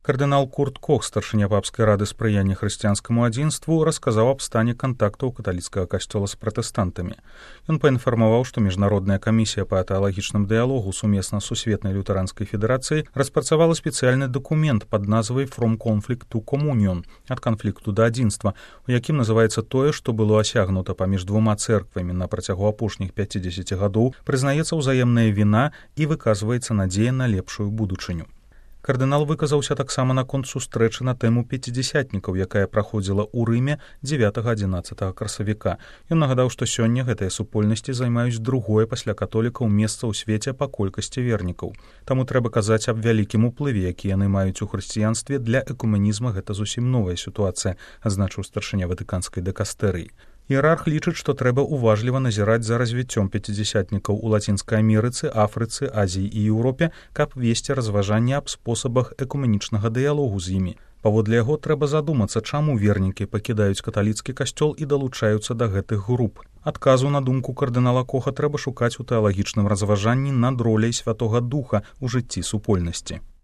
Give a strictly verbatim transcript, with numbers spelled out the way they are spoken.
Кардынал Курт Кох, старшыня папскай рады спрыяння хрысціянскаму адзінству, расказаў аб стане кантактаў каталіцкага касцёла з пратэстантамі. Ён паінфармаваў, што міжнародная камісія па тэалагічным дыялогу сумесна з Сусветнай лютэранскай федэрацыяй распрацавала спецыяльны дакумент пад назвай «From Conflict to Communion» — ад канфлікту да адзінства, у якім называецца тое, што было асягнута паміж двума цэрквамі на працягу апошніх пяцідзесяці гадоў, прызнаецца ўзаемная віна і выказваецца надзея на лепшую будучыню. Кардынал выказаўся таксама наконт сустрэчы на тэму пяцідзясятнікаў, якая праходзіла ў Рыме дзевятага-адзінаццатага красавіка. Ён нагадаў, што сёння гэтыя супольнасці займаюць другое пасля католікаў месца ў свеце па колькасці вернікаў. Таму трэба казаць аб вялікім уплыве, які яны маюць у хрысціянстве. Для экуменізма гэта зусім новая сітуацыя, адзначыў старшыня ватыканскай дэкастэрыі. Іерарх лічыць, што трэба уважліва назіраць за развіццём пяцідзясятнікаў у Лацінскай Амерыцы, Афрыцы, Азіі і Еўропе, каб весці разважанне аб спосабах экуменічнага дыялогу з імі. Паводле яго трэба задумацца, чаму вернікі пакідаюць каталіцкі касцёл і далучаюцца да гэтых груп. Адказу на думку кардынала Коха трэба шукаць у тэалагічным разважанні над роляй Святога Духа ў жыцці супольнасці.